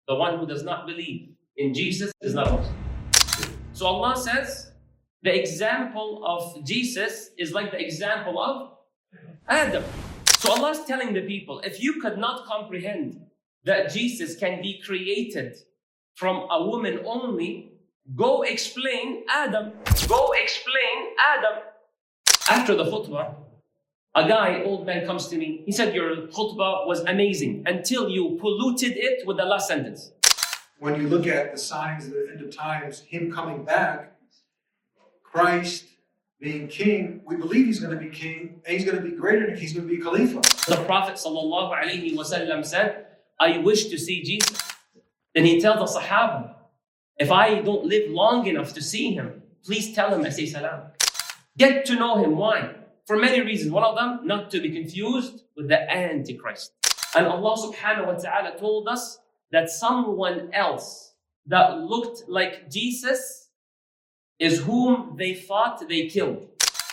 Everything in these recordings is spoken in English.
the one who does not believe in Jesus is not a Muslim. So Allah says, the example of Jesus is like the example of Adam. So Allah is telling the people, if you could not comprehend that Jesus can be created from a woman only, go explain Adam. Go explain Adam. After the khutbah, old man comes to me. He said, your khutbah was amazing until you polluted it with the last sentence. When you look at the signs of the end of times, him coming back, Christ being king, we believe he's going to be king, and he's going to be greater than he's going to be Khalifa. The Prophet ﷺ said, I wish to see Jesus. Then he tells the Sahaba, if I don't live long enough to see him, please tell him I say salam. Get to know him. Why? For many reasons. One of them, not to be confused with the Antichrist. And Allah subhanahu wa ta'ala told us that someone else that looked like Jesus is whom they thought they killed.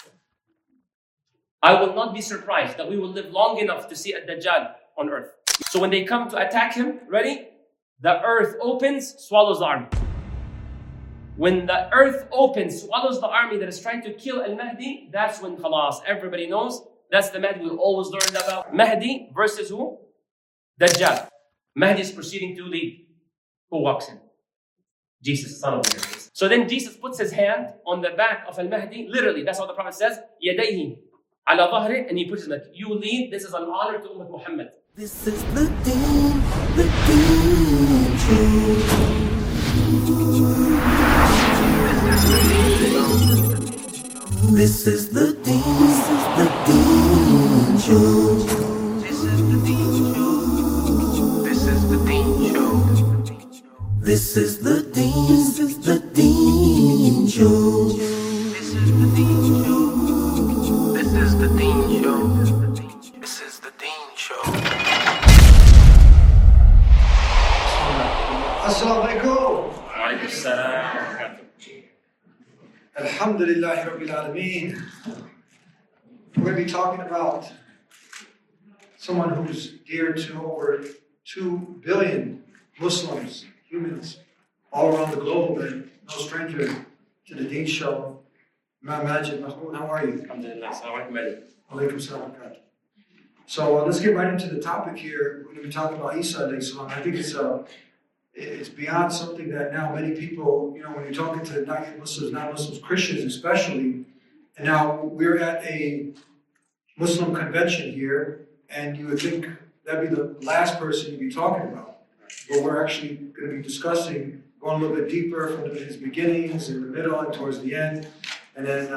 I will not be surprised that we will live long enough to see a Dajjal on earth. So when they come to attack him, ready? The earth opens, swallows the army. When the earth opens, swallows the army that is trying to kill Al-Mahdi, that's when khalas, everybody knows, that's the Mahdi we always learned about. Mahdi versus who? Dajjal. Mahdi is proceeding to lead. Who walks in? Jesus, son of Mary. So then Jesus puts his hand on the back of Al-Mahdi, literally, that's what the Prophet says, يَدَيْهِ عَلَى ظَهْرِ, and he pushes like, you lead, this is an honor to Ummah Muhammad. This is the deen show. This is the deen show. This is the deen show. This is the deen show. This is the deen show. This is the deen show. This is the deen show. This is the deen show. Assalamu alaikum. Wa alaikum assalam. Alhamdulillahi Rabbil Alameen. We're going to be talking about someone who's dear to over 2 billion Muslims, humans, all around the globe, and no stranger to the Deen Show. Imam Majid Mahmoud, how are you? Alhamdulillah. Assalamu alaikum. Alaikum salam. So let's get right into the topic here. We're going to be talking about Isa alayhi salam. I think it's beyond something that now many people, when you're talking to non-Muslims, non-Muslims, Christians especially, and now we're at a Muslim convention here, and you would think that'd be the last person you'd be talking about. But we're actually going to be discussing, going a little bit deeper from his beginnings, in the middle, and towards the end. And then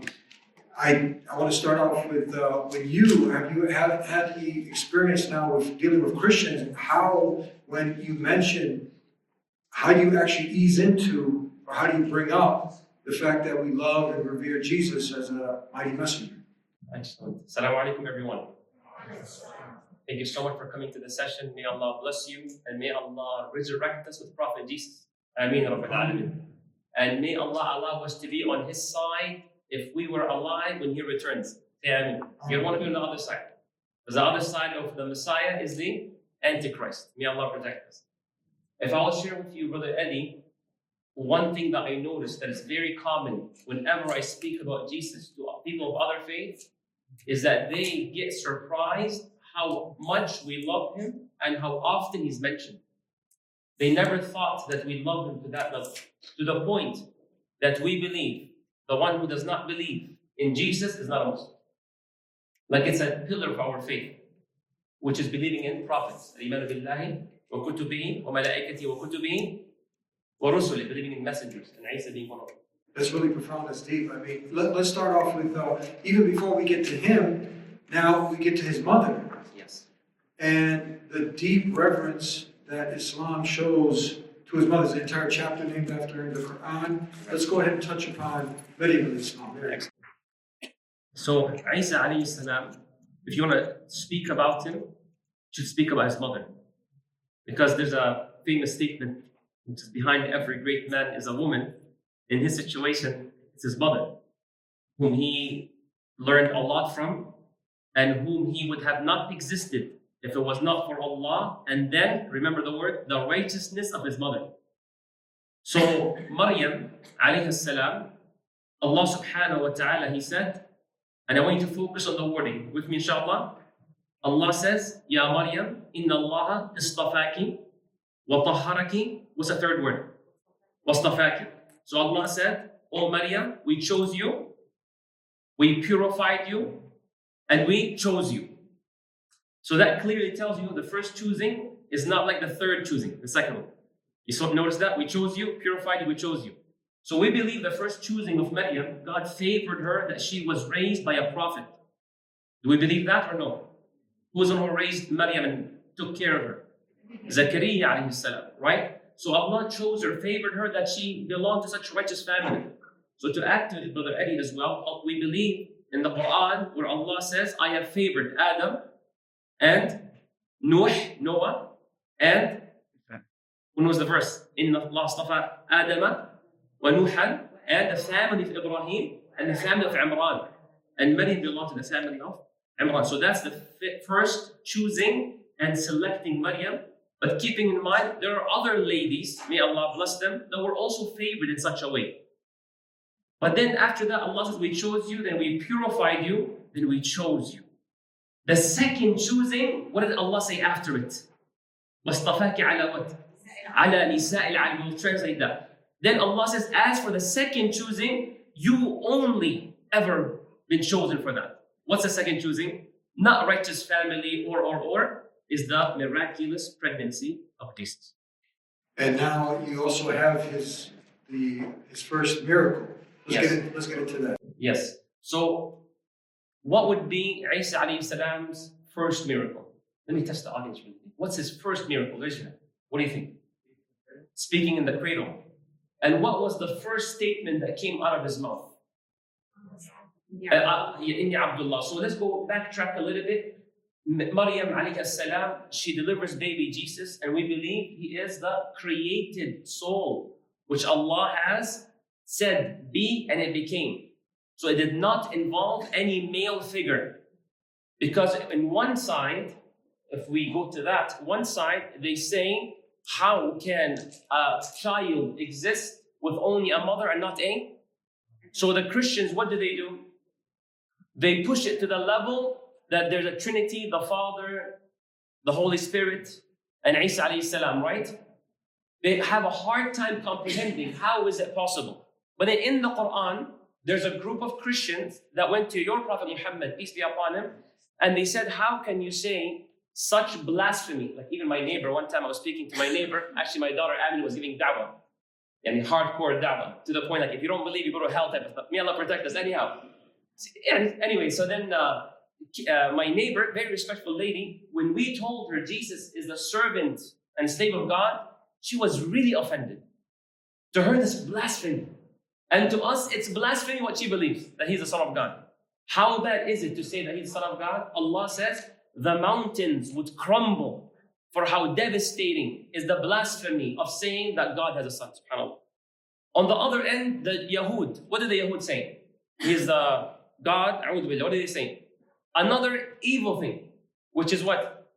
I want to start off with you. Have you had the experience now with dealing with Christians, and how, when you mention, how do you actually ease into, or how do you bring up the fact that we love and revere Jesus as a mighty messenger? Excellent. Assalamu alaikum, everyone. Thank you so much for coming to the session. May Allah bless you, and may Allah resurrect us with Prophet Jesus. Ameen Rabbil Alameen. And may Allah allow us to be on His side if we were alive when He returns. Say Ameen. You don't want to be on the other side. Because the other side of the Messiah is the Antichrist. May Allah protect us. If I will share with you, Brother Eddie, one thing that I noticed that is very common whenever I speak about Jesus to people of other faiths is that they get surprised how much we love Him and how often He's mentioned. They never thought that we love Him to that level, to the point that we believe the one who does not believe in Jesus is not a Muslim. Like it's a pillar of our faith, which is believing in prophets. Al-Iman billahi wa kutubihi wa malaikatihi wa kutubihi wa rusuli, believing in messengers, and Isa being one of them. That's really profound. That's deep. I mean, let's start off with, even before we get to him, now we get to his mother. Yes. And the deep reverence that Islam shows to his mother. There's an entire chapter named after her in the Quran. Let's go ahead and touch upon medieval Islam. Excellent. So, Isa alayhi salam, if you want to speak about him, you should speak about his mother. Because there's a famous statement which is behind every great man is a woman. In his situation, it's his mother, whom he learned a lot from, and whom he would have not existed if it was not for Allah, and then, remember the word, the righteousness of his mother. So, Maryam, alayhi salam, Allah subhanahu wa ta'ala, He said, and I want you to focus on the wording with me, inshallah. Allah says, Ya Maryam, inna Allah istafaki wa tahharaki. What's the third word? Wastafaki. So Allah said, O Maryam, we chose you, we purified you, and we chose you. So that clearly tells you the first choosing is not like the third choosing, the second one. You notice that? We chose you, purified you, we chose you. So we believe the first choosing of Maryam, God favored her that she was raised by a prophet. Do we believe that or no? Who was the one who raised Maryam and took care of her? Zakaria alayhi salam, right? So Allah chose her, favored her that she belonged to such a righteous family. So to add to it, Brother Eddie as well, we believe in the Quran where Allah says, I have favored Adam and Noah, and when was the verse? Inna Allah astafa Adama wa Nuhan, and the family of Ibrahim and the family of Imran. And many belong to the family of Imran. So that's the first choosing and selecting Maryam. But keeping in mind, there are other ladies, may Allah bless them, that were also favored in such a way. But then after that, Allah says, we chose you, then we purified you, then we chose you. The second choosing, what did Allah say after it? وَاصْطَفَاكِ عَلَى what? عَلَى نِسَاءِ الْعَالَمِينَ. We'll translate that. Then Allah says, as for the second choosing, you only ever been chosen for that. What's the second choosing? Not righteous family or is the miraculous pregnancy of Jesus. And now you also have his first miracle. Let's get into that. Yes. So, what would be Isa alayhi salam's first miracle? Let me test the audience really quick. What's his first miracle? What do you think? Speaking in the cradle. And what was the first statement that came out of his mouth? Inni Abdullah. So let's go backtrack a little bit. Maryam alayhi salam, she delivers baby Jesus, and we believe he is the created soul, which Allah has said, be, and it became. So it did not involve any male figure. Because in one side, if we go to that, one side, they say, how can a child exist with only a mother and not a? So the Christians, what do? They push it to the level that there's a Trinity, the Father, the Holy Spirit, and Isa alayhi salam, right? They have a hard time comprehending how is it possible. But then in the Quran, there's a group of Christians that went to your Prophet Muhammad, peace be upon him, and they said, how can you say such blasphemy? Like even my neighbor, one time I was speaking to my neighbor, actually my daughter Abby was giving da'wah, and hardcore da'wah, to the point like if you don't believe, you go to hell type of stuff. May Allah protect us anyhow. Anyway, so then my neighbor, very respectful lady, when we told her Jesus is the servant and slave of God, she was really offended. To her, this blasphemy. And to us, it's blasphemy what she believes, that he's the Son of God. How bad is it to say that he's the Son of God? Allah says, the mountains would crumble for how devastating is the blasphemy of saying that God has a son, subhanAllah. On the other end, the Yahud, what did the Yahud say? He's the God, a'udhu billah. What did they say? Another evil thing, which is what?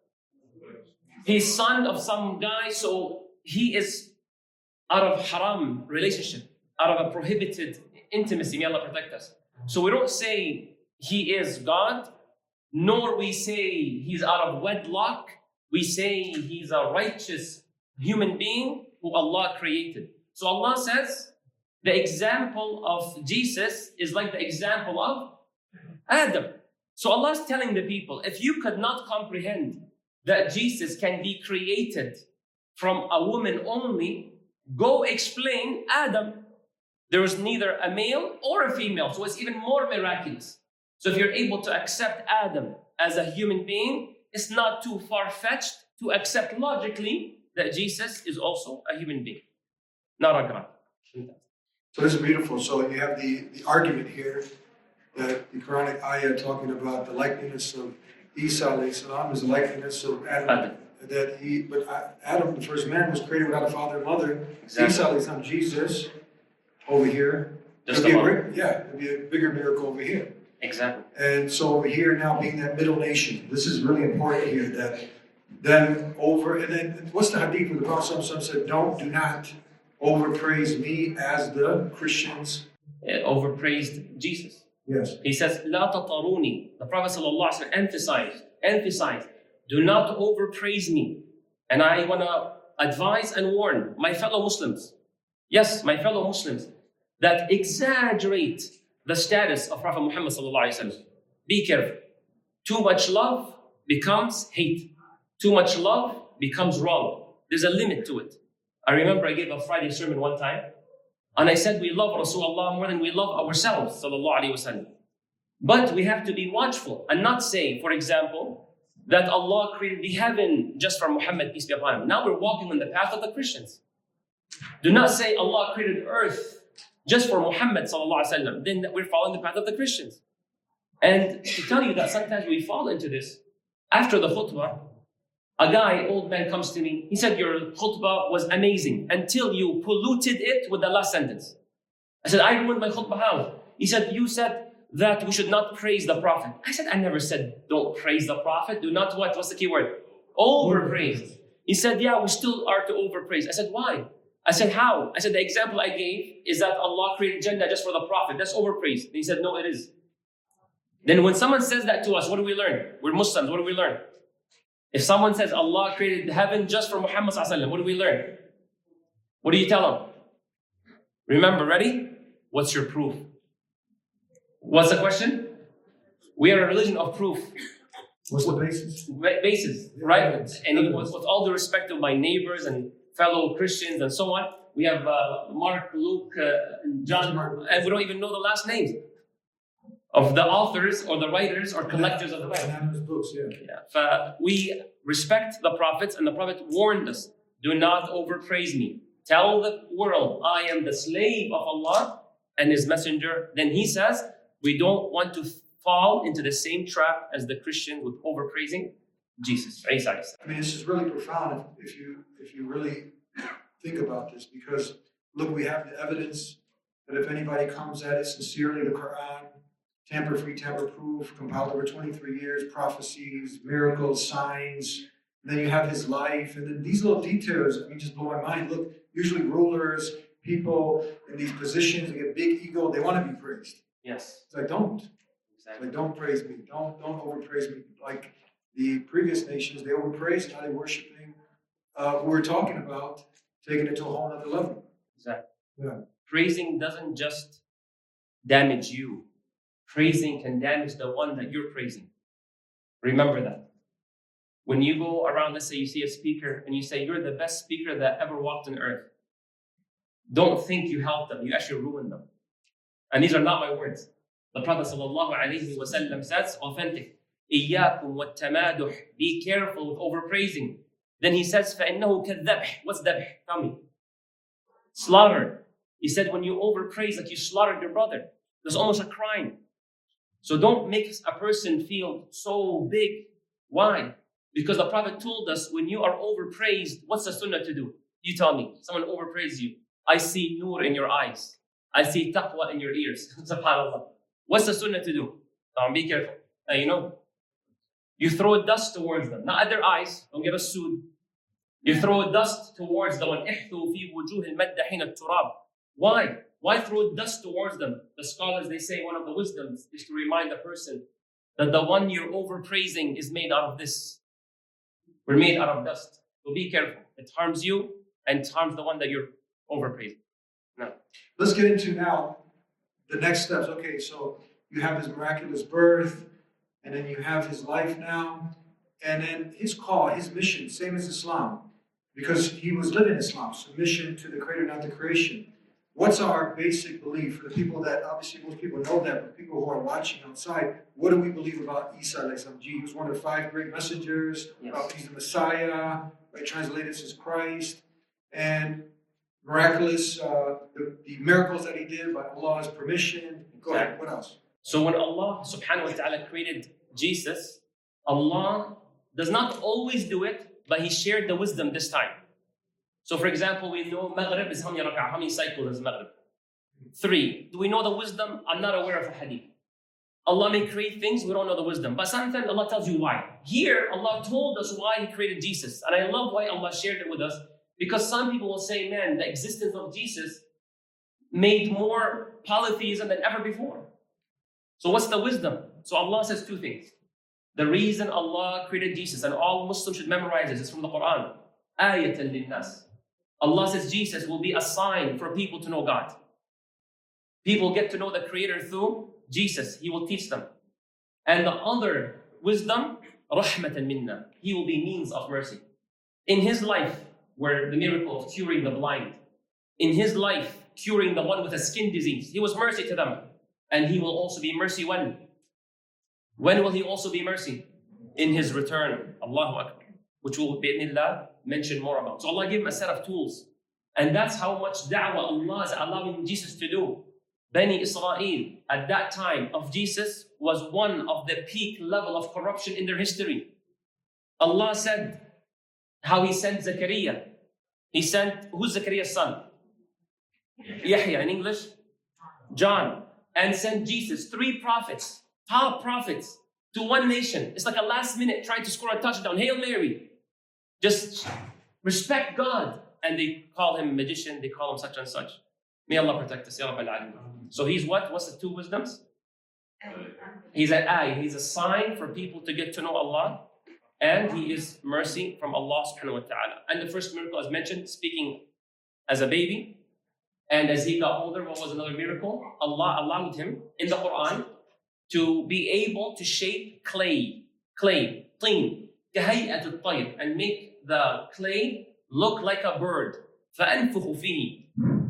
He's son of some guy, so he is out of haram relationship, out of a prohibited intimacy. May Allah protect us. So we don't say he is God, nor we say he's out of wedlock. We say he's a righteous human being who Allah created. So Allah says the example of Jesus is like the example of Adam. So Allah is telling the people, if you could not comprehend that Jesus can be created from a woman only, go explain Adam. There was neither a male or a female, so it's even more miraculous. So if you're able to accept Adam as a human being, it's not too far-fetched to accept logically that Jesus is also a human being, not a God. So this is beautiful. So you have the argument here that the Quranic ayah talking about the likeness of Isa alayhi salam is the likeness of Adam. But Adam, the first man, was created without a father and mother. Exactly. Isa alayhi salam, Jesus, over here. It'd be a bigger miracle over here. Exactly. And so over here now being that middle nation, this is really important here, that then what's the hadith where the Prophet said, do not overpraise me as the Christians? Overpraised Jesus. Yes. He says, لا تطروني. The Prophet ﷺ emphasized, do not overpraise me. And I want to advise and warn my fellow Muslims, yes, my fellow Muslims, that exaggerate the status of Prophet Muhammad ﷺ. Be careful. Too much love becomes hate. Too much love becomes wrong. There's a limit to it. I remember I gave a Friday sermon one time, and I said we love Rasulullah more than we love ourselves, sallallahu alaihi wasallam. But we have to be watchful and not say, for example, that Allah created the heaven just for Muhammad, peace be upon him. Now we're walking on the path of the Christians. Do not say Allah created earth just for Muhammad, sallallahu alaihi wasallam. Then we're following the path of the Christians. And to tell you that sometimes we fall into this, after the khutbah, a guy, old man, comes to me. He said, your khutbah was amazing until you polluted it with the last sentence. I said, I ruined my khutbah how? He said, you said that we should not praise the Prophet. I said, I never said don't praise the Prophet. Do not what? What's the key word? Overpraise. He said, yeah, we still are to overpraise. I said, why? I said, how? I said, the example I gave is that Allah created Jannah just for the Prophet. That's overpraise. And he said, no, it is. Then when someone says that to us, what do we learn? We're Muslims. What do we learn? If someone says Allah created heaven just for Muhammad sallallahu alaihi wasallam, what do we learn? What do you tell them? Remember, ready? What's your proof? What's the question? We are a religion of proof. What's the basis? Basis, right? And with all the respect of my neighbors and fellow Christians and so on, we have Mark, Luke, John, and we don't even know the last names of the authors or the writers or collectors of the Bible. Books, We respect the prophets, and the Prophet warned us, do not overpraise me. Tell the world, I am the slave of Allah and His messenger. Then he says, we don't want to fall into the same trap as the Christian with overpraising Jesus. I mean, this is really profound if you really think about this, because look, we have the evidence that if anybody comes at it sincerely, the Quran, tamper-free, tamper-proof, compiled over 23 years, prophecies, miracles, signs. And then you have his life. And then these little details, I mean, just blow my mind. Look, usually rulers, people in these positions, they get big ego, they want to be praised. Yes. It's like, don't. Exactly. It's like, don't praise me. Don't overpraise me. Like the previous nations, they overpraised, now they're worshiping who we're talking about, taking it to a whole other level. Exactly. Yeah. Praising doesn't just damage you. Praising can damage the one that you're praising. Remember that. When you go around, let's say you see a speaker and you say, you're the best speaker that ever walked on earth. Don't think you helped them. You actually ruined them. And these are not my words. The Prophet ﷺ says, authentic, إِيَّاكُمْ وَالتَّمَادُحِ. Be careful with overpraising. Then he says, فَإِنَّهُ كَالذَّبْحِ. What's dhabh? Tell me. Slaughter. He said, when you overpraise, like you slaughtered your brother. There's almost a crime. So don't make a person feel so big. Why? Because the Prophet told us, when you are overpraised, what's the sunnah to do? You tell me. Someone overpraised you. I see nur in your eyes. I see taqwa in your ears. SubhanAllah. What's the sunnah to do? Be careful. You throw dust towards them. Not at their eyes. Don't get us sued. You throw dust towards them. Why? Why throw dust towards them? The scholars, they say one of the wisdoms is to remind the person that the one you're overpraising is made out of this. We're made out of dust. So be careful. It harms you and it harms the one that you're overpraising. No. Let's get into now the next steps. Okay, so you have his miraculous birth, and then you have his life now, and then his call, his mission, same as Islam, because he was living Islam, submission to the Creator, not the creation. What's our basic belief for the people that, obviously most people know that, but people who are watching outside, what do we believe about Isa? He was one of the 5 great messengers, Yes. He's the Messiah, right, translated as Christ, and miraculous, the miracles that he did by Allah's permission. Go ahead, what else? So when Allah subhanahu wa ta'ala created Jesus, Allah does not always do it, but He shared the wisdom this time. So for example, we know Maghrib is how many rak'ah? How many cycles is Maghrib? 3. Do we know the wisdom? I'm not aware of a hadith. Allah may create things, we don't know the wisdom. But sometimes Allah tells you why. Here, Allah told us why He created Jesus. And I love why Allah shared it with us. Because some people will say, man, the existence of Jesus made more polytheism than ever before. So what's the wisdom? So Allah says two things. The reason Allah created Jesus, and all Muslims should memorize this, is from the Quran. Ayatan linnas. Allah says Jesus will be a sign for people to know God. People get to know the Creator through Jesus. He will teach them. And the other wisdom, rahmatan minna. He will be means of mercy. In His life, where the miracle of curing the blind, in His life, curing the one with a skin disease, He was mercy to them. And He will also be mercy when? When will He also be mercy? In His return. Allahu Akbar. Which we'll, bi'idhnillah, mention more about. So Allah gave Him a set of tools. And that's how much da'wah Allah is allowing Jesus to do. Bani Israel, at that time of Jesus, was one of the peak level of corruption in their history. Allah said how He sent Zakaria. He sent, who's Zakaria's son? Yahya in English? John. And sent Jesus, 3 prophets, top prophets, to one nation. It's like a last minute trying to score a touchdown. Hail Mary. Just respect God. And they call him magician, they call him such and such. May Allah protect us. Ya Rabbal Alameen. So he's what? What's the 2 wisdoms? He's an ayah. He's a sign for people to get to know Allah. And He is mercy from Allah subhanahu wa ta'ala. And the first miracle, as mentioned, speaking as a baby. And as he got older, what was another miracle? Allah allowed him in the Quran to be able to shape clay, teen, كهيئة الطير, and make the clay look like a bird. فأنفخ فيه.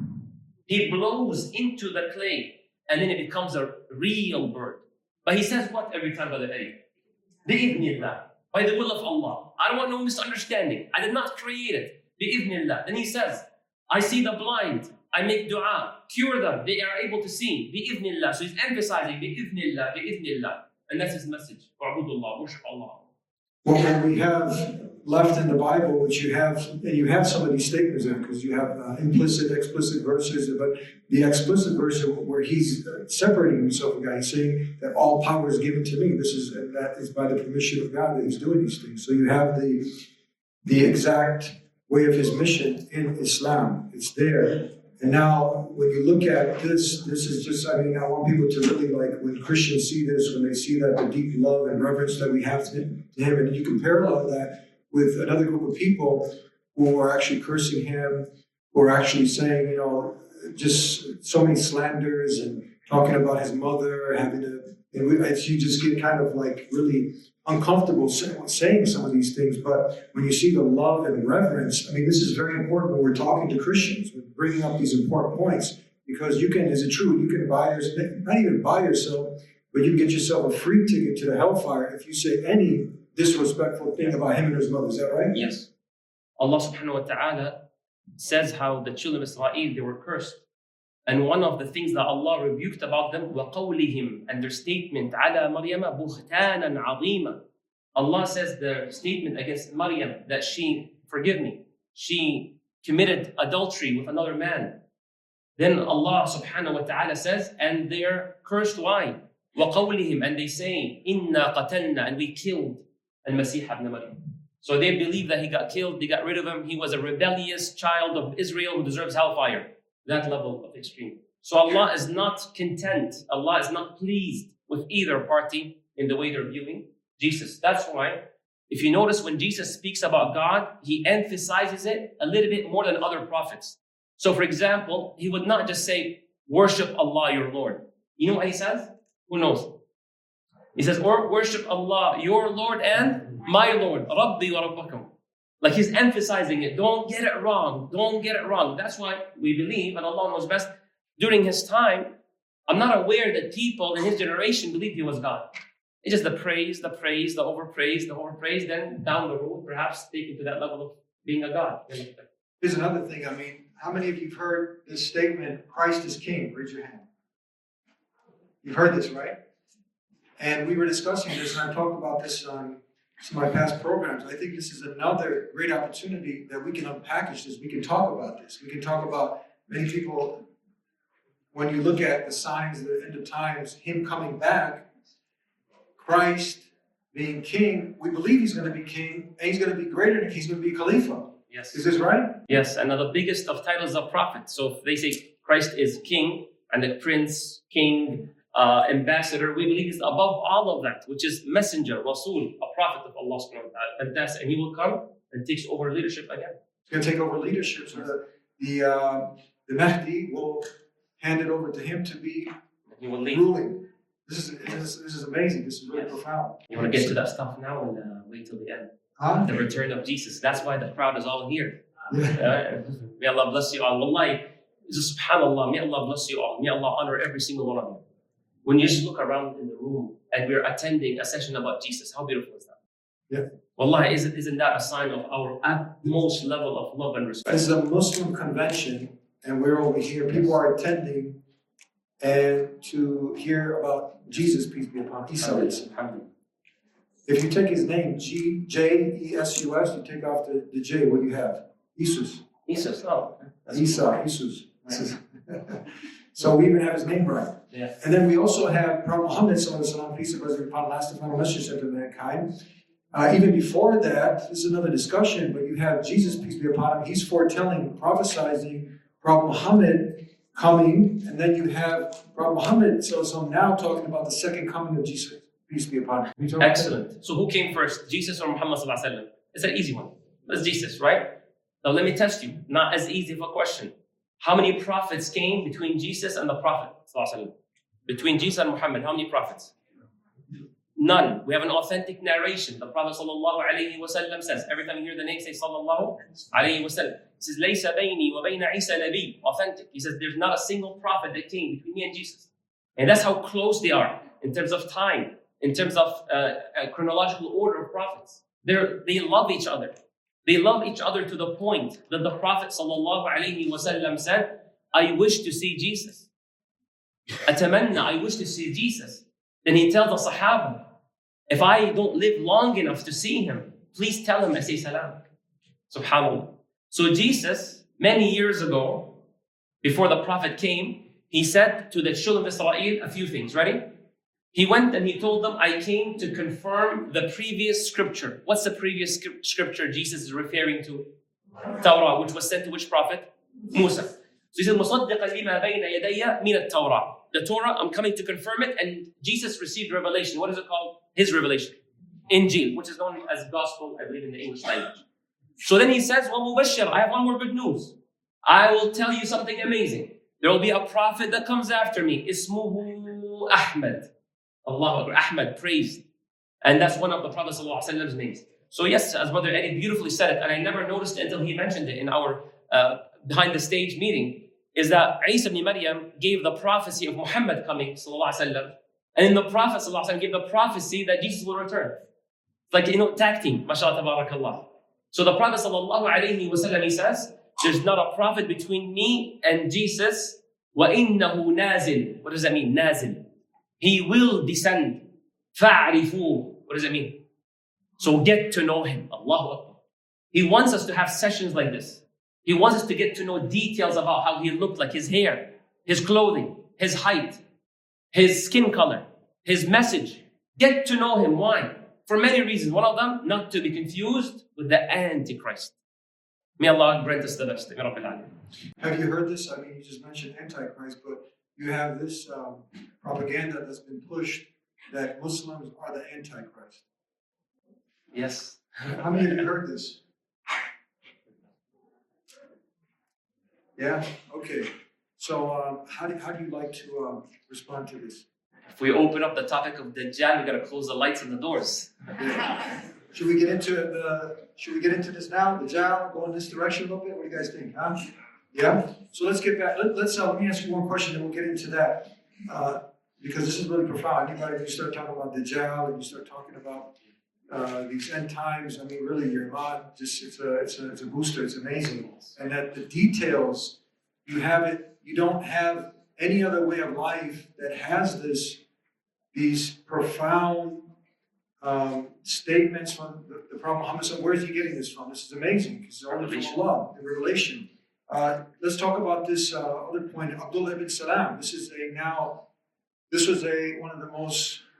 He blows into the clay, and then it becomes a real bird. But he says what every time, Brother Eddie? بإذن by the will of Allah. I don't want no misunderstanding. I did not create it. بإذن Then he says, I see the blind. I make dua, cure them. They are able to see. بإذن So he's emphasizing بإذن and that's his message. وَعْبُدُ worship Allah. Well, what we have left in the Bible, which you have, and you have some of these statements in, because you have implicit, explicit verses, but the explicit verse where he's separating himself from God, he's saying that all power is given to me. That is by the permission of God that He's doing these things. So you have the exact way of His mission in Islam. It's there. And now, when you look at this is just, I want people to really, like, when Christians see this, when they see that the deep love and reverence that we have to Him, and you can parallel that with another group of people who are actually cursing Him, who are actually saying, just so many slanders and talking about His mother, you just get kind of like really uncomfortable saying some of these things. But when you see the love and reverence, this is very important when we're talking to Christians, we're bringing up these important points, because is it true, you can not even buy yourself, but you can get yourself a free ticket to the hellfire if you say any disrespectful thing about Him and His mother. Is that right? Yes. Allah subhanahu wa ta'ala says how the children of Israel, they were cursed. And one of the things that Allah rebuked about them, وَقَوْلِهِمْ, and their statement, عَلَى مَرْيَمَ بُهْتَانًا عَظِيمًا. Allah says their statement against Maryam, that she committed adultery with another man. Then Allah subhanahu wa ta'ala says, and they're cursed. Why? وَقَوْلِهِمْ, and they say, إِنَّا قَتَلْنَا, and we killed al-Masih ibn Maryam. So they believe that he got killed, they got rid of him, he was a rebellious child of Israel who deserves hellfire. That level of extreme. So Allah is not content, Allah is not pleased with either party in the way they're viewing Jesus. That's why, if you notice, when Jesus speaks about God, He emphasizes it a little bit more than other prophets. So for example, He would not just say, worship Allah your Lord. You know what He says? Who knows? He says, or worship Allah your Lord and my Lord. Rabbi wa Rabbakum. Like He's emphasizing it. Don't get it wrong. Don't get it wrong. That's why we believe, and Allah knows best, during His time, I'm not aware that people in His generation believed He was God. It's just the praise, the overpraise, then down the road, perhaps taken to that level of being a God. Here's another thing. How many of you have heard this statement, Christ is King? Raise your hand. You've heard this, right? And we were discussing this, and I talked about this on some of my past programs. I think this is another great opportunity that we can unpackage this. We can talk about this. We can talk about many people, when you look at the signs of the end of times, Him coming back, Christ being king, we believe he's going to be king, and he's going to be greater than he's going to be Khalifa. Yes. Is this right? Yes, and the biggest of titles of prophet. So if they say Christ is king and the prince, king, ambassador, we believe he's above all of that, which is messenger, Rasul, a prophet of Allah subhanahu wa ta'ala. And he will come and takes over leadership again. He's going to take over leadership, so the Mahdi will hand it over to him to be He will lead. ruling. This is amazing. This is really profound. You want to get to that stuff now and wait till the end. Huh? The return of Jesus. That's why the crowd is all here. Yeah. May Allah bless you all. Wallahi, subhanallah, may Allah bless you all. May Allah honor every single one of you. When you just look around in the room and we're attending a session about Jesus, how beautiful is that? Yeah. Wallahi, isn't that a sign of our utmost level of love and respect? This is a Muslim convention, and we're over here. People are attending and to hear about Jesus, peace be upon him. Isa. Alhamdulillah. If you take his name, J-E-S-U-S, you take off the J, what do you have? Jesus. Jesus, oh. Isa, Jesus. So we even have his name right. Yeah. And then we also have Prophet Muhammad, peace and blessings upon last and final message sent to mankind. Even before that, this is another discussion, but you have Jesus, peace be upon him. He's foretelling, prophesying Prophet Muhammad coming, and then you have Prophet Muhammad now talking about the second coming of Jesus, peace be upon him. Excellent. So who came first, Jesus or Muhammad sallallahu alaihi wasallam? It's an easy one. It's Jesus, right? Now let me test you. Not as easy of a question. How many prophets came between Jesus and the Prophet sallallahu alaihi wasallam? Between Jesus and Muhammad, how many prophets? None. We have an authentic narration. The Prophet sallallahu alaihi wasallam says, every time you hear the name, say sallallahu alaihi wasallam. He says, "Laysa bayni wa bayna Isa nabi." Authentic. He says, there's not a single prophet that came between me and Jesus. And that's how close they are in terms of time, in terms of chronological order of prophets. They love each other. They love each other to the point that the Prophet sallallahu alaihi wasallam said, "I wish to see Jesus. Atamanna, I wish to see Jesus." Then he tells the Sahaba, if I don't live long enough to see him, please tell him I say salam. Subhanallah. So Jesus, many years ago, before the Prophet came, he said to the children of Israel a few things. Ready? He went and he told them, I came to confirm the previous scripture. What's the previous scripture Jesus is referring to? Torah, which was sent to which prophet? Musa. So he said, مُصَدِّقًا لِمَا بَيْنَ يَدَيَّ مِنَ التَّوْرَةِ. The Torah, I'm coming to confirm it, and Jesus received revelation. What is it called? His revelation. Injil, which is known as gospel, I believe, in the English language. So then he says, وَمُبَشِّرًا, I have one more good news. I will tell you something amazing. There will be a prophet that comes after me. Ismuhu Ahmad. Allahu Akbar. Ahmad, praised. And that's one of the Prophet ﷺ's names. So yes, as Brother Eddie beautifully said it, and I never noticed it until he mentioned it in our behind the stage meeting, is that Isa ibn Maryam gave the prophecy of Muhammad coming, ﷺ, and then the Prophet ﷺ gave the prophecy that Jesus will return. It's like, tag team, mashallah, tabarakallah. So the Prophet ﷺ, he says, there's not a prophet between me and Jesus. وَإِنَّهُ نَازِلٌ. What does that mean? Nazil. He will descend. فَاعْرِفُوهُ. What does it mean? So get to know him. Allahu Akbar. He wants us to have sessions like this. He wants us to get to know details about how he looked like, his hair, his clothing, his height, his skin color, his message. Get to know him. Why? For many reasons. One of them, not to be confused with the Antichrist. May Allah grant us the best. Have you heard this? I mean, you just mentioned Antichrist, but you have this propaganda that's been pushed that Muslims are the Antichrist. Yes. How many of you heard this? Yeah? Okay. So how do you like to respond to this? If we open up the topic of Dajjal, we got to close the lights and the doors. Yeah. Should we get into this now? Dajjal, go in this direction a little bit? What do you guys think? Huh? Yeah? So let's get back. Let me ask you one question, and we'll get into that. Because this is really profound. Anybody, if you start talking about Dajjal and you start talking about these end times, I mean, really, your iman, it's a booster. It's amazing. And that the details, you have it. You don't have any other way of life that has these profound statements from the Prophet Muhammad. So where is he getting this from? This is amazing. It's only from Allah, the revelation. Let's talk about this other point. Abdullah ibn Salam. This was one of the most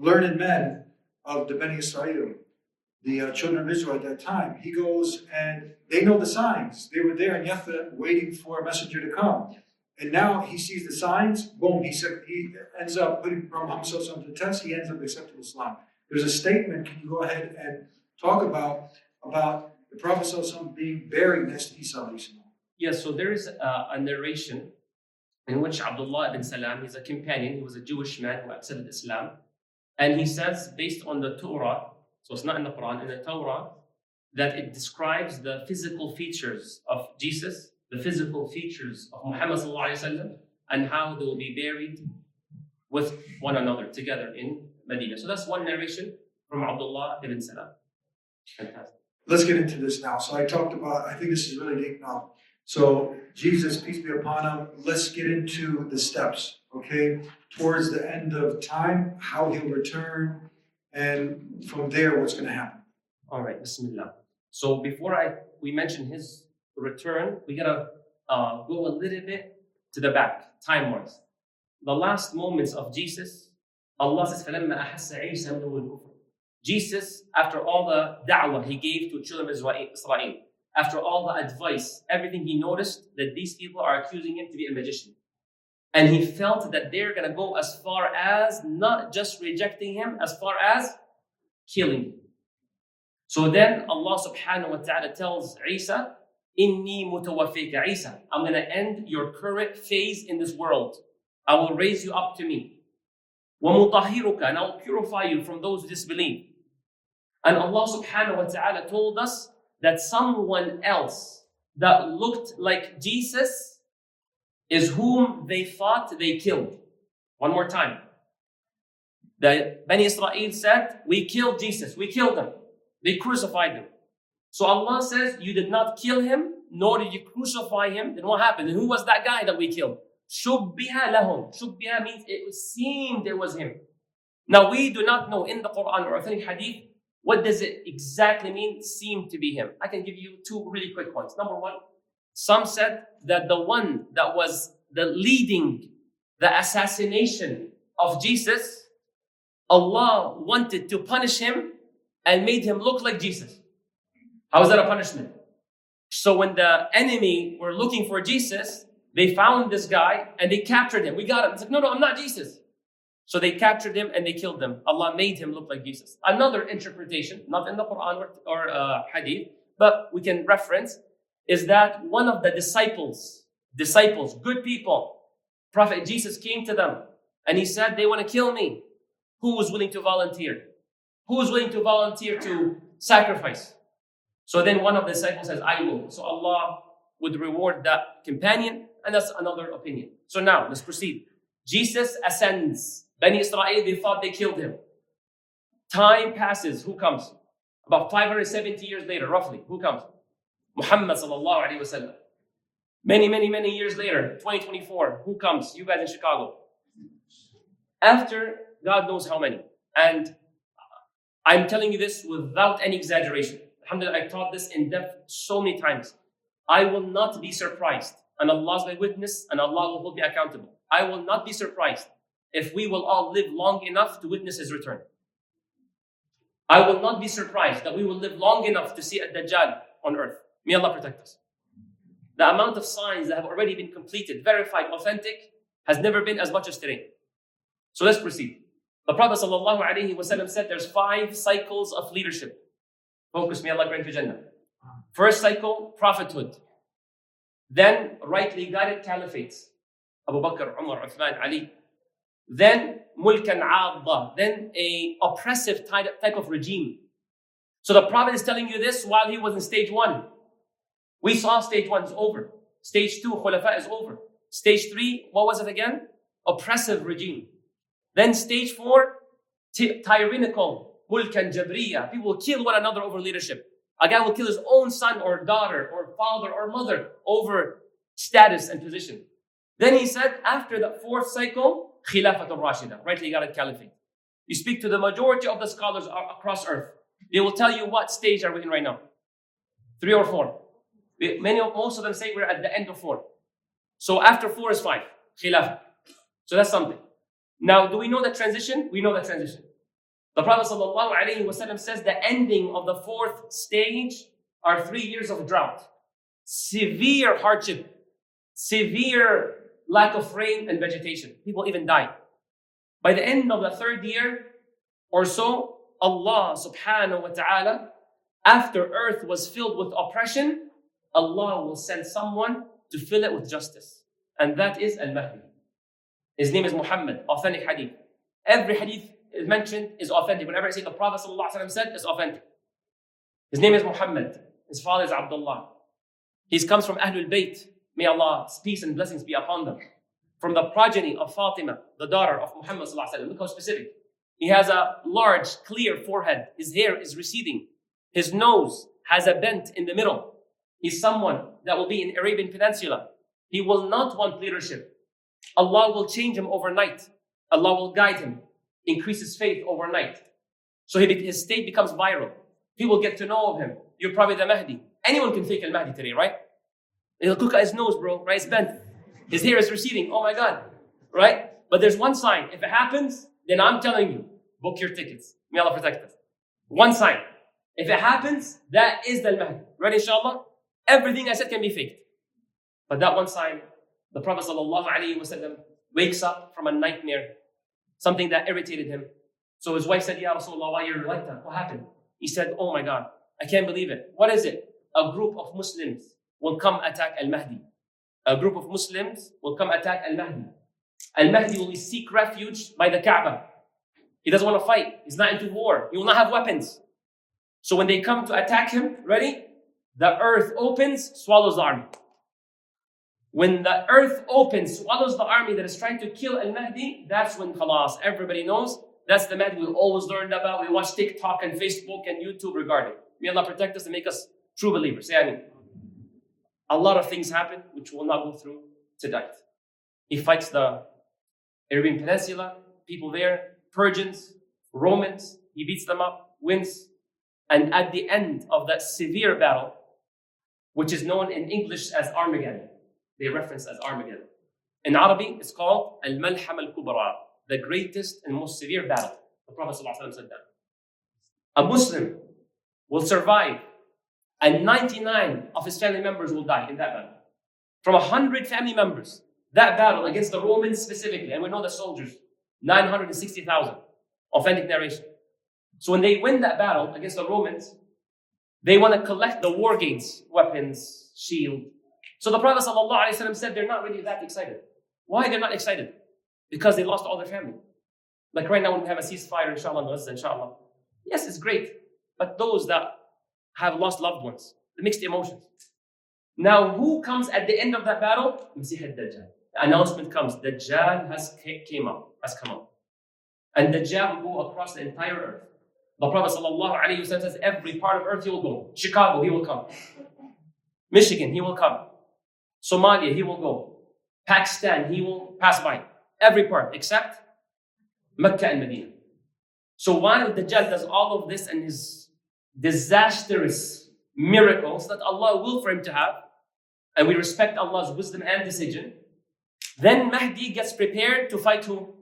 learned men of the Beni Israel, the children of Israel at that time. He goes and they know the signs. They were there in Yathrib waiting for a messenger to come. And now he sees the signs, boom, he ends up putting Muhammad to the test, he ends up accepting Islam. There's a statement, can you go ahead and talk about the Prophet being buried next to Isa alayhi salam? Yes, so there is a narration in which Abdullah ibn Salam, he's a companion, he was a Jewish man who accepted Islam. And he says, based on the Torah, so it's not in the Quran, in the Torah, that it describes the physical features of Jesus, the physical features of Muhammad sallallahu alaihi wasallam, and how they will be buried with one another together in Medina. So that's one narration from Abdullah ibn Salam. Fantastic. Let's get into this now. So I think this is really deep now. So Jesus, peace be upon him, let's get into the steps, okay? Towards the end of time, how he'll return, and from there, what's going to happen. All right, Bismillah. So before we mention his return, we gotta go a little bit to the back, time-wise. The last moments of Jesus, Allah says, فَلَمَّا أَحَسَّ عِيسَى مِنْهُ الْكُفْرِ. Jesus, after all the da'wah he gave to children of Israel, after all the advice, everything, he noticed that these people are accusing him to be a magician. And he felt that they're going to go as far as not just rejecting him, as far as killing him. So then Allah subhanahu wa ta'ala tells Isa, Inni mutawaffika Isa, I'm going to end your current phase in this world. I will raise you up to me. وَمُطَهِّرُكَ, and I will purify you from those who disbelieve. And Allah subhanahu wa ta'ala told us that someone else that looked like Jesus is whom they thought they killed. One more time. The Bani Israel said, we killed Jesus, we killed him. They crucified him. So Allah says, you did not kill him, nor did you crucify him. Then what happened? And who was that guy that we killed? Shubbiha lahum. Shubbiha means it seemed it was him. Now we do not know in the Quran or authentic hadith, what does it exactly mean, seemed to be him? I can give you two really quick ones. Number one, some said that the one that was leading the assassination of Jesus, Allah wanted to punish him and made him look like Jesus. How is that a punishment? So when the enemy were looking for Jesus, they found this guy and they captured him. We got him. It's like, no, I'm not Jesus. So they captured him and they killed him. Allah made him look like Jesus. Another interpretation, not in the Quran or Hadith, but we can reference, is that one of the disciples, good people, Prophet Jesus came to them and he said, they want to kill me. Who was willing to volunteer? Who was willing to volunteer to sacrifice? So then one of the disciples says, I will. So Allah would reward that companion, and that's another opinion. So now, let's proceed. Jesus ascends. Bani Israel, they thought they killed him. Time passes. Who comes? About 570 years later, roughly. Who comes? Muhammad sallallahu alaihi wasallam. Many years later, 2024. Who comes? You guys in Chicago. After God knows how many. And I'm telling you this without any exaggeration. Alhamdulillah, I taught this in depth so many times. I will not be surprised, and Allah is my witness, and Allah will hold me accountable. I will not be surprised if we will all live long enough to witness His return. I will not be surprised that we will live long enough to see a Dajjal on earth. May Allah protect us. The amount of signs that have already been completed, verified, authentic, has never been as much as today. So let's proceed. The Prophet ﷺ said there's 5 cycles of leadership. Focus, may Allah grant you Jannah. First cycle, prophethood. Then rightly guided caliphates. Abu Bakr, Umar, Uthman, Ali. Then mulkan aadda. Then a oppressive type of regime. So the Prophet is telling you this while he was in stage 1. We saw stage 1 is over. Stage 2, khulafa, is over. Stage 3, what was it again? Oppressive regime. Then stage 4, tyrannical, mulkan jabriya. People will kill one another over leadership. A guy will kill his own son or daughter or father or mother over status and position. Then he said, after the 4th cycle, khilafat al-rashida, rightly guided caliphate. You speak to the majority of the scholars across earth. They will tell you what stage are we in right now. 3 or 4. Most of them say we're at the end of 4. So after 4 is 5, khilafah. So that's something. Now, do we know that transition? We know that transition. The Prophet ﷺ says the ending of the fourth stage are 3 years of drought, severe hardship, severe lack of rain and vegetation. People even die. By the end of the third year or so, Allah subhanahu wa ta'ala, after earth was filled with oppression, Allah will send someone to fill it with justice. And that is Al-Mahdi. His name is Muhammad, authentic hadith. Every hadith is mentioned is authentic. Whenever I say the Prophet ﷺ said, it's authentic. His name is Muhammad. His father is Abdullah. He comes from Ahlul Bayt. May Allah's peace and blessings be upon them. From the progeny of Fatima, the daughter of Muhammad ﷺ. Look how specific. He has a large, clear forehead. His hair is receding. His nose has a bent in the middle. He's someone that will be in Arabian Peninsula. He will not want leadership. Allah will change him overnight. Allah will guide him, increase his faith overnight. So his state becomes viral. People get to know of him. You're probably the Mahdi. Anyone can fake Al-Mahdi today, right? Look at his nose, bro. Right? It's bent. His hair is receding. Oh my God. Right? But there's one sign. If it happens, then I'm telling you, book your tickets. May Allah protect us. One sign. If it happens, that is the Al-Mahdi. Right, inshallah? Everything I said can be faked. But that one sign, the Prophet ﷺ wakes up from a nightmare, something that irritated him. So his wife said, Ya Rasulullah, why you're like that? What happened? He said, oh my God, I can't believe it. What is it? A group of Muslims will come attack Al-Mahdi. A group of Muslims will come attack Al-Mahdi. Al-Mahdi will seek refuge by the Kaaba. He doesn't want to fight. He's not into war. He will not have weapons. So when they come to attack him, ready? The earth opens, swallows the army. When the earth opens, swallows the army that is trying to kill Al-Mahdi, that's when khalas, everybody knows, that's the Mahdi we always learned about. We watch TikTok and Facebook and YouTube regarding. May Allah protect us and make us true believers. Say Ameen. A lot of things happen, which we'll not go through tonight. He fights the Arabian Peninsula, people there, Persians, Romans. He beats them up, wins. And at the end of that severe battle, which is known in English as Armageddon, they reference as Armageddon. In Arabic, it's called Al-Malham Al-Kubra, the greatest and most severe battle. The Prophet ﷺ said that. A Muslim will survive, and 99 of his family members will die in that battle. From 100 family members, that battle against the Romans specifically, and we know the soldiers, 960,000, authentic narration. So when they win that battle against the Romans, they want to collect the war gains, weapons, shield. So the Prophet ﷺ said they're not really that excited. Why they're not excited? Because they lost all their family. Like right now when we have a ceasefire, inshallah, in Gaza, inshallah. Yes, it's great. But those that have lost loved ones, the mixed emotions. Now who comes at the end of that battle? Masih al-Dajjal. The announcement comes, Dajjal has come up. And Dajjal will go across the entire earth. The Prophet ﷺ says every part of earth he will go. Chicago, he will come. Michigan, he will come. Somalia, he will go. Pakistan, he will pass by. Every part except Mecca and Medina. So while Dajjal does all of this and his disastrous miracles that Allah will for him to have, and we respect Allah's wisdom and decision, then Mahdi gets prepared to fight who?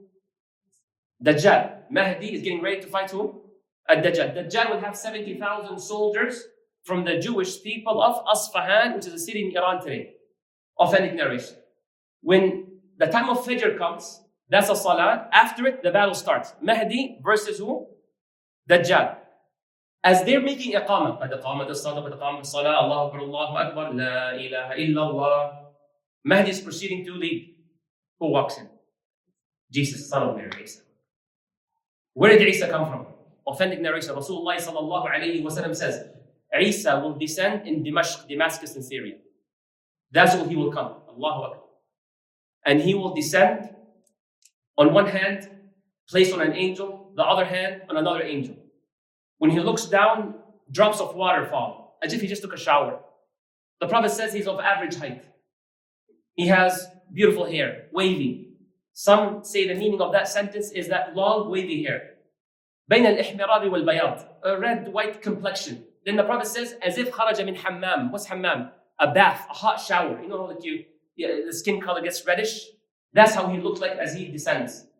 Dajjal. Mahdi is getting ready to fight who? Dajjal. Dajjal will have 70,000 soldiers from the Jewish people of Asfahan, which is a city in Iran today. Authentic narration. When the time of Fajr comes, that's a salah. After it, the battle starts. Mahdi versus who? Dajjal. As they're making iqamah, قَدْ قَامَتِ الصَّلَاةُ قَدْ قَامَتِ الصَّلَاةُ Allahu Akbar, Allahu Akbar, La ilaha illallah. Mahdi is proceeding to lead. Who walks in? Jesus, son of Mary, Isa. Where did Isa come from? Authentic narration. Rasulullah sallallahu alayhi wa sallam says, Isa will descend in Damascus in Syria. That's where he will come. Allahu Akbar. And he will descend on one hand, placed on an angel, the other hand on another angel. When he looks down, drops of water fall, as if he just took a shower. The Prophet says he's of average height. He has beautiful hair, wavy. Some say the meaning of that sentence is that long, wavy hair. بين الإحمرار والبياض, a red, white complexion. Then the Prophet says, as if خرج من حمام. What's hammam? A bath, a hot shower. You know, like the skin color gets reddish. That's how he looks like as he descends.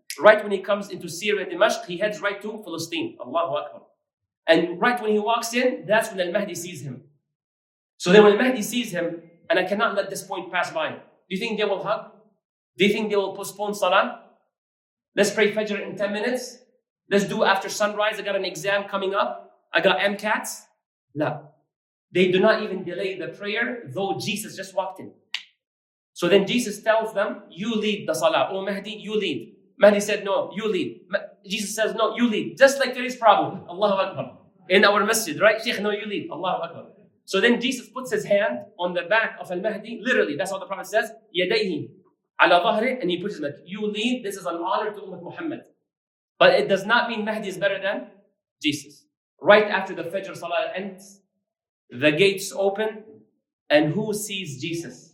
Right when he comes into Syria, Dimashq, he heads right to Palestine. Allahu Akbar. And right when he walks in, that's when Al-Mahdi sees him. So then when Al-Mahdi sees him, and I cannot let this point pass by, do you think they will hug? Do you think they will postpone Salah? Let's pray Fajr in 10 minutes. Let's do after sunrise. I got an exam coming up. I got MCATs. No. They do not even delay the prayer, though Jesus just walked in. So then Jesus tells them, you lead the Salah. Oh Mahdi, you lead. Mahdi said, no, you lead. Jesus says, no, you lead. Just like today's problem. Allahu Akbar. In our masjid, right? Sheikh, no, you lead. Allahu Akbar. So then Jesus puts his hand on the back of Al-Mahdi. Literally, that's what the Prophet says. يَدَيْهِ عَلَى ظَهْرِ. And he puts him like, you lead. This is an honor to Ummah Muhammad. But it does not mean Mahdi is better than Jesus. Right after the Fajr Salah ends, the gates open, and who sees Jesus?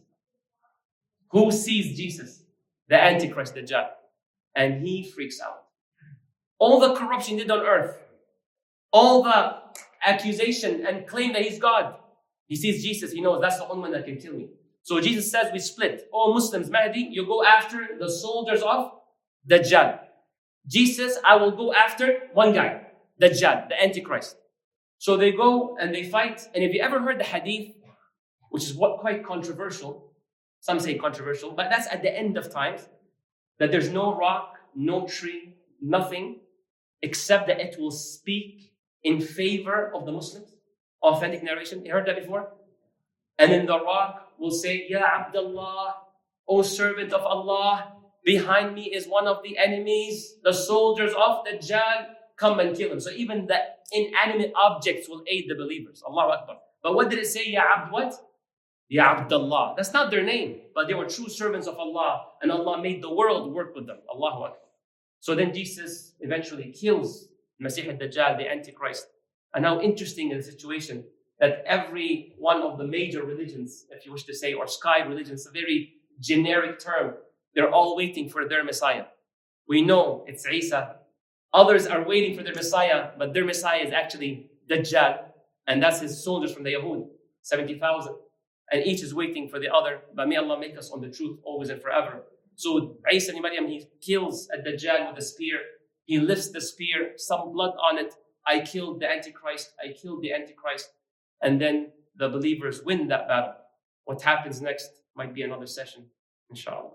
Who sees Jesus? The Antichrist, Dajjal. And he freaks out. All the corruption he did on earth, all the accusation and claim that he's God, he sees Jesus, he knows that's the only one that can kill me. So Jesus says we split. All Muslims, Mahdi, you go after the soldiers of Dajjal. Jesus, I will go after one guy, Dajjal, the Antichrist. So they go and they fight. And if you ever heard the hadith, which is quite controversial, some say controversial, but that's at the end of times, that there's no rock, no tree, nothing, except that it will speak in favor of the Muslims. Authentic narration. You heard that before? And then the rock will say, Ya Abdullah, O servant of Allah, behind me is one of the enemies, the soldiers of Dajjal, come and kill him. So even the inanimate objects will aid the believers. Allahu Akbar. But what did it say? Ya Abd what? Ya Abdullah. That's not their name, but they were true servants of Allah, and Allah made the world work with them. Allahu Akbar. So then Jesus eventually kills Masih al-Dajjal, the Antichrist. And how interesting is the situation that every one of the major religions, if you wish to say, or sky religions, a very generic term, they're all waiting for their Messiah. We know it's Isa. Others are waiting for their Messiah, but their Messiah is actually Dajjal, and that's his soldiers from the Yahud, 70,000. And each is waiting for the other, but may Allah make us on the truth always and forever. So Isa ibn Maryam, he kills a Dajjal with a spear. He lifts the spear, some blood on it. I killed the Antichrist. I killed the Antichrist. And then the believers win that battle. What happens next might be another session, inshallah.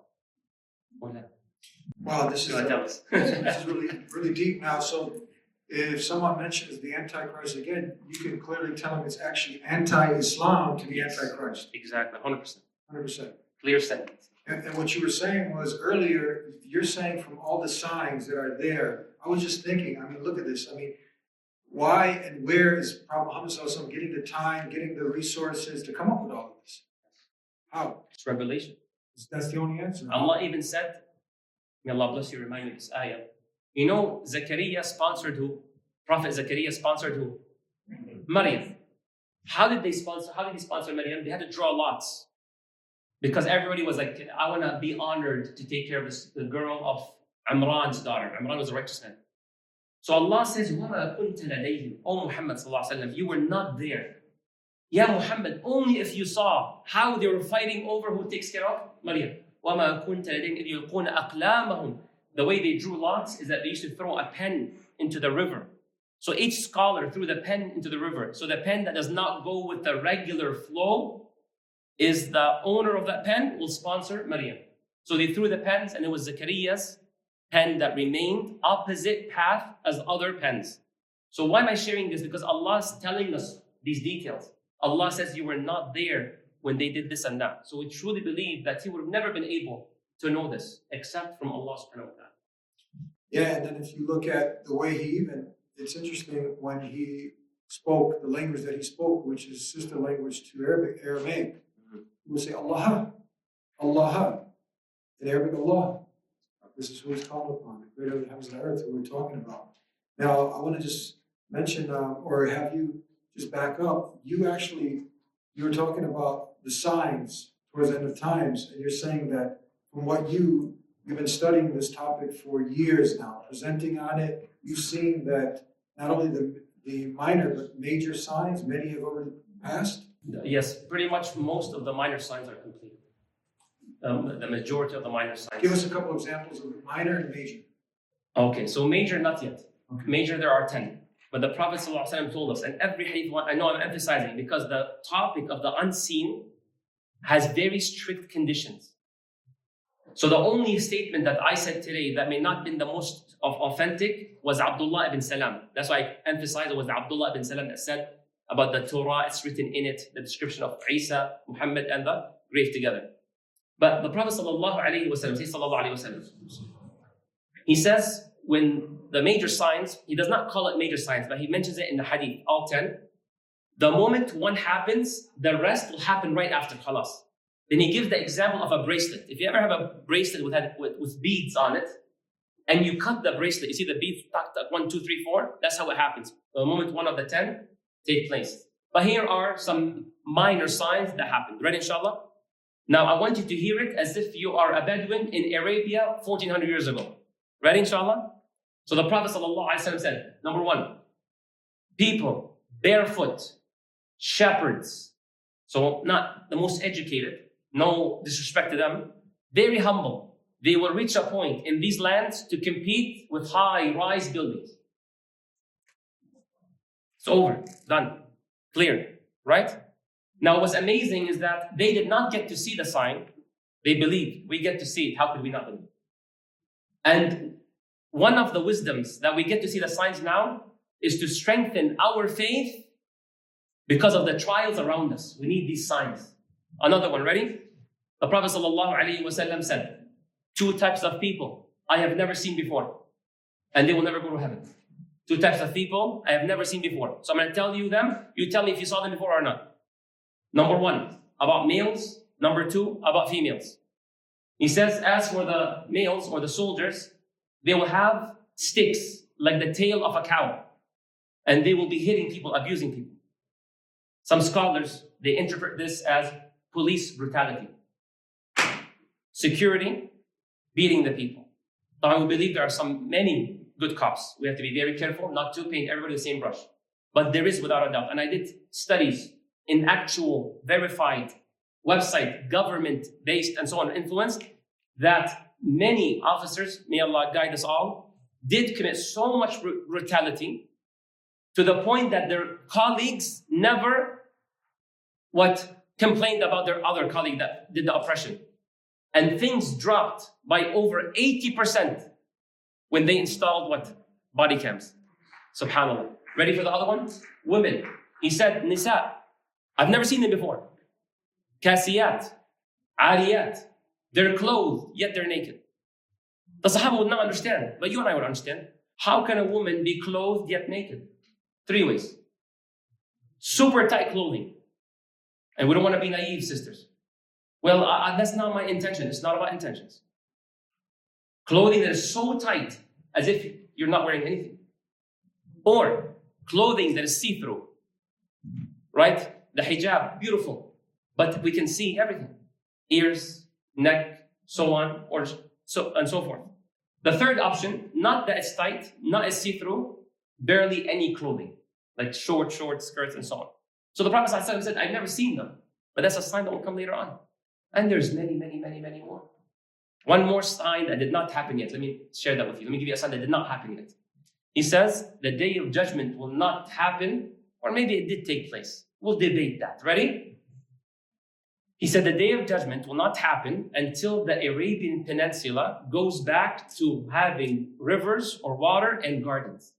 Wow, this is really deep now. So if someone mentions the Antichrist again, you can clearly tell them it's actually anti-Islam to be Antichrist. Exactly, 100%. 100%. Clear sentence. And what you were saying was earlier, you're saying from all the signs that are there, I was just thinking, I mean, look at this. I mean, why and where is Prophet Muhammad ﷺ getting the time, getting the resources to come up with all of this? How? It's revelation. That's the only answer. Allah even said, may Allah bless you, remind me of this ayah. You know, Zakaria sponsored who? Prophet Zakaria sponsored who? Maryam. How did he sponsor Maryam? They had to draw lots. Because everybody was like, I want to be honored to take care of the girl of Imran's daughter. Imran was a righteous man. So Allah says, وَمَا كُنْتَ لَدَيْهِمْ. O Muhammad sallallahu alaihi wasallam, you were not there. Ya Muhammad, only if you saw how they were fighting over who takes care of Maryam. وَمَا كُنْتَ لَدَيْهِمْ إِذْ يُلْقُونَ أَقْلَامَهُم. The way they drew lots is that they used to throw a pen into the river. So each scholar threw the pen into the river. So the pen that does not go with the regular flow is the owner of that pen will sponsor Maryam. So they threw the pens, and it was Zakariya's pen that remained opposite path as other pens. So why am I sharing this? Because Allah is telling us these details. Allah says you were not there when they did this and that. So we truly believe that he would have never been able to know this except from Allah subhanahu wa ta'ala. Yeah, and then if you look at the way it's interesting when he spoke, the language that he spoke, which is sister language to Aramaic, he would say Allah, Allah, in Arabic Allah. This is who he's called upon, the creator of the heavens and the earth, who we're talking about. Now, I want to just mention, or have you just back up, you were talking about the signs towards the end of times, and you're saying that from what you've been studying this topic for years now, presenting on it, you've seen that not only the minor but major signs, many have already passed? Yes, pretty much most of the minor signs are complete. The majority of the minor signs. Give us a couple examples of minor and major. Okay, so major, not yet. Major, there are 10. But the Prophet ﷺ told us, and every hadith, I know I'm emphasizing, because the topic of the unseen has very strict conditions. So the only statement that I said today that may not be the most authentic was Abdullah ibn Salam. That's why I emphasized it was Abdullah ibn Salam that said about the Torah, it's written in it, the description of Isa, Muhammad, and the grave together. But the Prophet ﷺ, he says when the major signs, he does not call it major signs, but he mentions it in the hadith, all 10. The moment one happens, the rest will happen right after, khalas. Then he gives the example of a bracelet. If you ever have a bracelet with beads on it, and you cut the bracelet, you see the beads tucked up 1, 2, 3, 4. That's how it happens. The moment one of the 10 take place. But here are some minor signs that happen. Ready, inshallah? Now I want you to hear it as if you are a Bedouin in Arabia 1400 years ago. Ready, inshallah? So the Prophet ﷺ said, number 1, people barefoot, shepherds, so not the most educated, no disrespect to them, very humble. They will reach a point in these lands to compete with high-rise buildings. It's over, done, clear, right? Now what's amazing is that they did not get to see the sign. They believed. We get to see it. How could we not believe? And one of the wisdoms that we get to see the signs now is to strengthen our faith because of the trials around us. We need these signs. Another one, ready? The Prophet ﷺ said, 2 types of people I have never seen before, and they will never go to heaven. 2 types of people I have never seen before. So I'm going to tell you them. You tell me if you saw them before or not. Number 1, about males. Number 2, about females. He says, as for the males or the soldiers, they will have sticks like the tail of a cow, and they will be hitting people, abusing people. Some scholars, they interpret this as police brutality. Security, beating the people. Now, we believe there are many good cops. We have to be very careful not to paint everybody the same brush. But there is without a doubt. And I did studies in actual verified website, government-based and so on, influenced, that many officers, may Allah guide us all, did commit so much brutality to the point that their colleagues never complained about their other colleague that did the oppression. And things dropped by over 80% when they installed body cams. SubhanAllah. Ready for the other one? Women. He said, Nisa. I've never seen them before. Kasiyat. Ariyat. They're clothed, yet they're naked. The Sahaba would not understand, but you and I would understand. How can a woman be clothed yet naked? 3 ways. Super tight clothing. And we don't want to be naive, sisters. Well, that's not my intention. It's not about intentions. Clothing that is so tight as if you're not wearing anything. Or clothing that is see-through. Right? The hijab, beautiful. But we can see everything. Ears, neck, so on, and so forth. The third option, not that it's tight, not as see-through, barely any clothing. Like short skirts and so on. So the Prophet ﷺ said, I've never seen them. But that's a sign that will come later on. And there's many more. One more sign that did not happen yet. Let me share that with you. Let me give you a sign that did not happen yet. He says, the day of judgment will not happen, or maybe it did take place. We'll debate that. Ready? He said, the day of judgment will not happen until the Arabian Peninsula goes back to having rivers or water and gardens.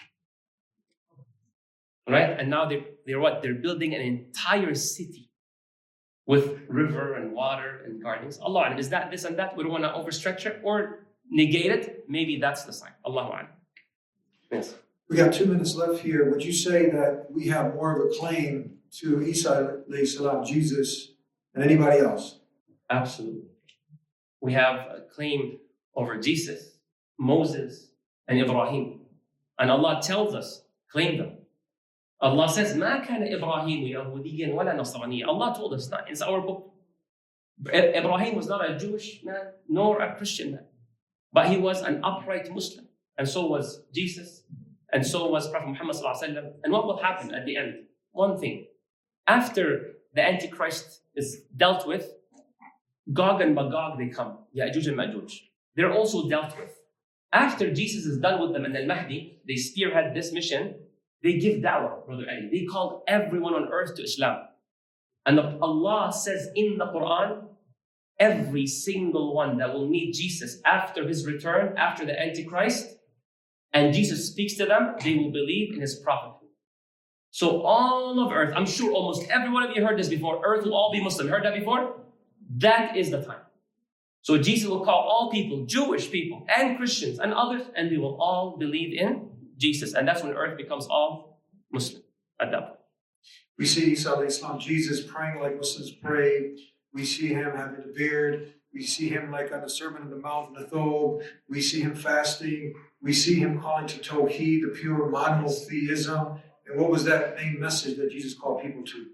Right? And now they're what? They're building an entire city with river and water and gardens. Allah, is that this and that? We don't want to overstretch it or negate it. Maybe that's the sign. Allahu A'lam. Yes. We got 2 minutes left here. Would you say that we have more of a claim to Isa alayhi salam, Jesus, than anybody else? Absolutely. We have a claim over Jesus, Moses, and Ibrahim. And Allah tells us, claim them. Allah says, مَا كَانَ إِبْرَاهِيمُ يَهُودِيًّا وَلَا نَصْرَانِيًّا. Allah told us that. It's our book. Ibrahim was not a Jewish man, nor a Christian man. But he was an upright Muslim. And so was Jesus. And so was Prophet Muhammad ﷺ. And what will happen at the end? One thing. After the Antichrist is dealt with, Gog and Magog, they come. Ya'juj and Ma'juj. They're also dealt with. After Jesus is done with them and Al-Mahdi, they spearhead this mission, they give da'wah, Brother Ali. They call everyone on earth to Islam. And Allah says in the Quran, every single one that will meet Jesus after his return, after the Antichrist, and Jesus speaks to them, they will believe in his prophethood. So all of earth, I'm sure almost every one of you heard this before, earth will all be Muslim. Heard that before? That is the time. So Jesus will call all people, Jewish people and Christians and others, and they will all believe in Jesus. And that's when earth becomes all Muslim at that point. We see Isa alayhi salam, Jesus praying like Muslims pray. We see him having a beard. We see him like on the Sermon on the Mount, the thobe. We see him fasting. We see him calling to Tawheed, the pure monotheism. And what was that main message that Jesus called people to?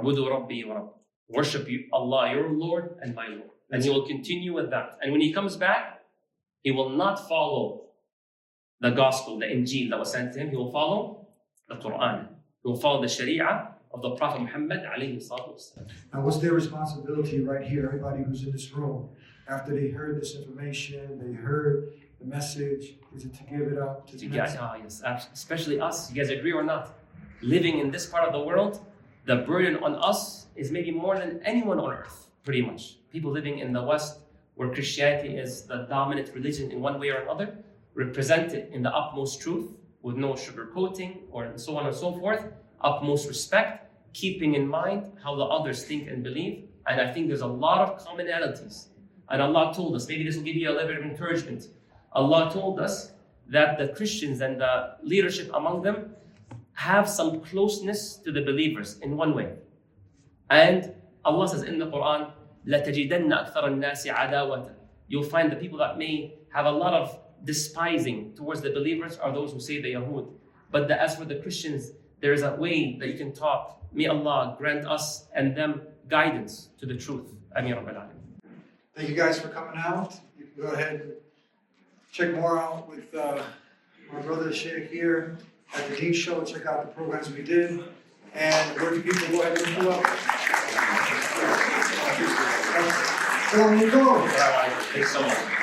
Worship you, Allah, your Lord and my Lord. And he will continue with that. And when he comes back, he will not follow the gospel, the Injil that was sent to him. He will follow the Quran. He will follow the Sharia of the Prophet Muhammad alayhi salatu wasalam. Now, what's their responsibility right here? Everybody who's in this room, after they heard this information, they heard the message, is it to give it up to the next? Yes, especially us. You guys agree or not? Living in this part of the world, the burden on us is maybe more than anyone on earth, pretty much. People living in the West, where Christianity is the dominant religion in one way or another, represented in the utmost truth, with no sugarcoating or so on and so forth, utmost respect, keeping in mind how the others think and believe. And I think there's a lot of commonalities. And Allah told us, maybe this will give you a little bit of encouragement. Allah told us that the Christians and the leadership among them have some closeness to the believers in one way. And Allah says in the Quran, لَتَجِدَنَّ أَكْثَرَ النَّاسِ عَدَاوَةً. You'll find the people that may have a lot of despising towards the believers are those who say the Yahud. But as for the Christians, there is a way that you can talk. May Allah grant us and them guidance to the truth. Ameen Rabbil Alameen. Thank you guys for coming out. You can go ahead and check more out with my brother Sheikh here at the Dean Show. Check out the programs we did. And where do people go ahead and pull up? Thanks so much.